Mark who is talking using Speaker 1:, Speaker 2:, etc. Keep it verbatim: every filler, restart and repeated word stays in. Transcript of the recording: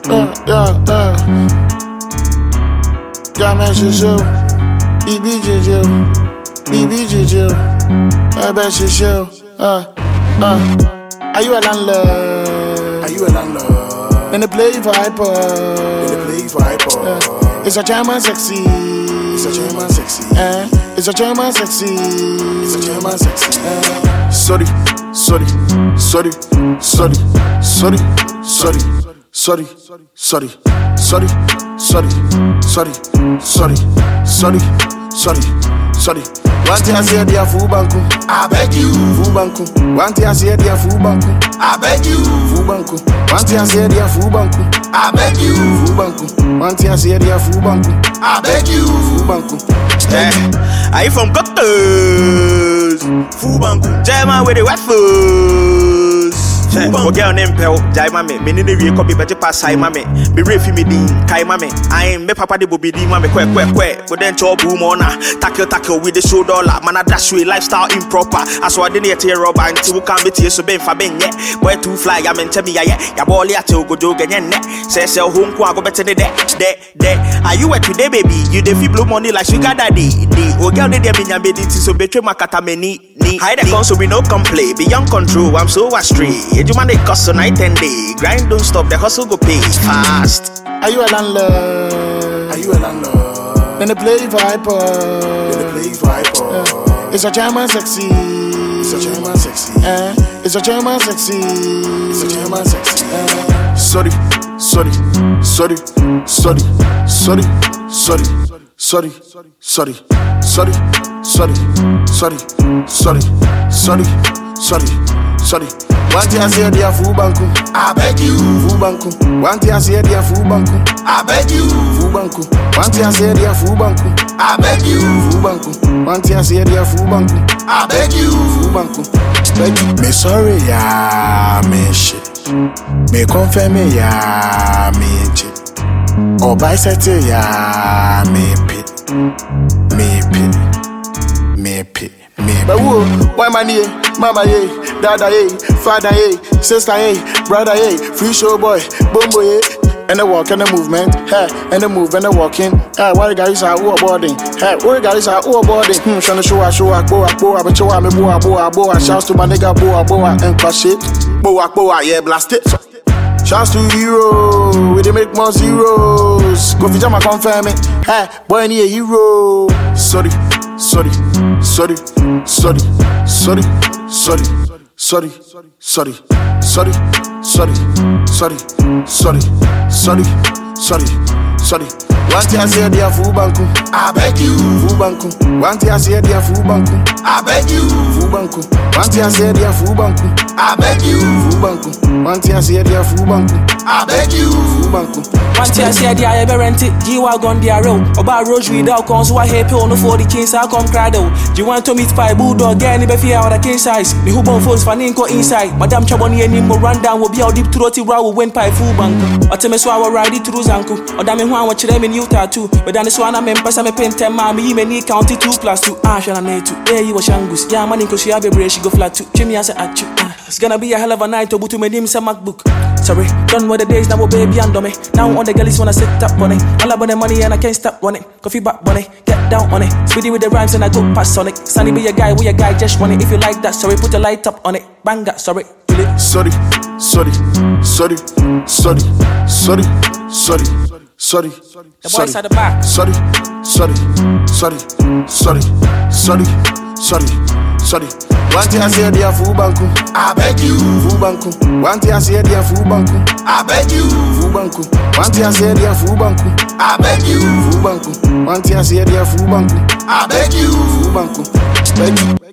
Speaker 1: Uh, yeah, uh. Yeah, man, she's you. B B J J. B B J J. I bet she's you. Uh, uh. Are you a landlord?
Speaker 2: Are you a landlord?
Speaker 1: And they play for hyper.
Speaker 2: And they play for hyper.
Speaker 1: Uh, it's a German sexy.
Speaker 2: It's a German sexy.
Speaker 1: Uh, it's a German sexy.
Speaker 2: It's a German sexy.
Speaker 1: Uh,
Speaker 2: sorry, sorry, sorry, sorry, sorry, sorry, sorry, sorry, sorry, sorry, sorry, sorry, sorry, sorry, sorry. One thing I say, dear Full Banku,
Speaker 1: I beg you.
Speaker 2: Full Banku. One thing I say, dear Full Banku,
Speaker 1: I beg you.
Speaker 2: Full Banku. One thing I say, dear Full Banku,
Speaker 1: I beg you.
Speaker 2: Full Banku. One thing I say, dear Full Banku,
Speaker 1: I beg you.
Speaker 2: Full Banku.
Speaker 3: Yeah, I from Cockers. Full Banku. German with the waffles. O girl named Pel, Jai Mame, Menini copy better pass high mame, be refi me din, Kai Mame, I am me papa de Bobby D Mame, quack quack quack, but then chop boom on tackle tackle with the show dollar, man, dash way lifestyle improper. I saw I didn't tear rubber until we can't be tear so ben for ben yet. Where to fly, I mean, tell me, yeah, ya ball ya till go jog and net. Say, sell home, go better than that, that, that. Are you at today, baby? You the fee blow money like sugar daddy. The O girl, they mean, I'm ready to so betray my catamini. Hide the console, we no complain, beyond control, I'm so astray. You man, they cost so night and day. Grind don't stop, the hustle go pay fast.
Speaker 1: Are you a landlord?
Speaker 2: Are you a landlord?
Speaker 1: Then they play for hyper.
Speaker 2: Then they play for hyper.
Speaker 1: Uh, it's a German sexy.
Speaker 2: It's a German sexy.
Speaker 1: Uh, it's a German sexy.
Speaker 2: It's a German sexy.
Speaker 1: Uh,
Speaker 2: sorry, sorry, sorry, sorry, sorry, sorry, sorry, sorry, sorry, sorry, sorry, sorry, sorry, sorry, sorry. One thing I say, dear Full Banku,
Speaker 1: I beg you.
Speaker 2: Full Banku. One thing I say, dear Full Banku,
Speaker 1: I beg you.
Speaker 2: Full Banku. One thing I say, dear Full Banku,
Speaker 1: I beg you.
Speaker 2: Full Banku. One thing I say, dear Full Banku,
Speaker 1: I beg you.
Speaker 2: Full Banku. Beg you.
Speaker 1: Me sorry, ya, me shit. Me confirm me, ya, me shit. Or bisexual, ya, me pit. Me pit. Me pit. Me pit.
Speaker 2: But who? Why man ye? Mama ye? Dada ye? Father ye? Sister ye? Brother ye? Free show boy? Bombo ye? And the walk and the movement, hey, and the move and the walking, hey, what guys are all boarding, hey, what guys are all boarding, hmm, trying to show I show I boa boa, but show I me boa boa boa, shouts to my nigga boa boa, and crush it, boa boa, yeah, blast it. Shouts to hero, we they make more zeros, go for jama confirm it, hey, boy need a hero. Sorry, sorry, sorry, sorry, sorry, sorry, sorry, sorry, sorry, sorry, sorry, sorry, sorry, sorry, sorry. One thing I say, dear Full Banku,
Speaker 1: I beg you.
Speaker 2: Full Banku. One thing I say, dear Full Banku,
Speaker 1: I beg you.
Speaker 2: Full Banku. One thing I say, dear Full Banku,
Speaker 1: I beg you.
Speaker 2: Full Banku. One thing I say, dear Full Banku,
Speaker 1: I beg you.
Speaker 2: Full Banku.
Speaker 4: One thing I say, dear, I ever rent it. G-Wagon, dear, row. About rosary, dog, cons, who I hate pill, no for the kings, I come cry though. Do you want to meet pie, bulldog, get any fear out of king size? The hobo phones, faninko inside. Madame Chaboni and Nimbo run down, will be out deep throaty row, will win pie Full Banku. Or tell me so I will ride it through Zanku. Or damn it, watch them in Utah too. But then this one I'm in pass, I'm a pen ten, mommy, me need county two plus two. Ah, shall I need to? Yeah, you was Shangus. Yeah, man, cause she have a break, she go flat too. Jimmy answer at you. It's gonna be a hell of a night to boot to my name, some MacBook. Sorry, done with the days now, baby, and me. Now all the girls wanna sit up on it. All about the money and I can't stop running. Coffee back on it, get down on it. Speedy with the rhymes and I go past on it. Sunny be a guy, we a guy, just run it. If you like that, sorry, put a light up on it. Bang that, sorry.
Speaker 2: Sorry, sorry, sorry, sorry, sorry, sorry, sorry.
Speaker 4: The boys at the back.
Speaker 2: Sorry, sorry, sorry, sorry, sorry, sorry, sorry. One thing I say, dear Full Banku,
Speaker 1: I beg you.
Speaker 2: Full Banku. One thing I say, dear Full Banku,
Speaker 1: I beg you.
Speaker 2: Full Banku. One thing I say, dear Full Banku,
Speaker 1: I beg you.
Speaker 2: Full Banku. One thing I say, dear Full Banku,
Speaker 1: I beg you.
Speaker 2: Full Banku. Beg you.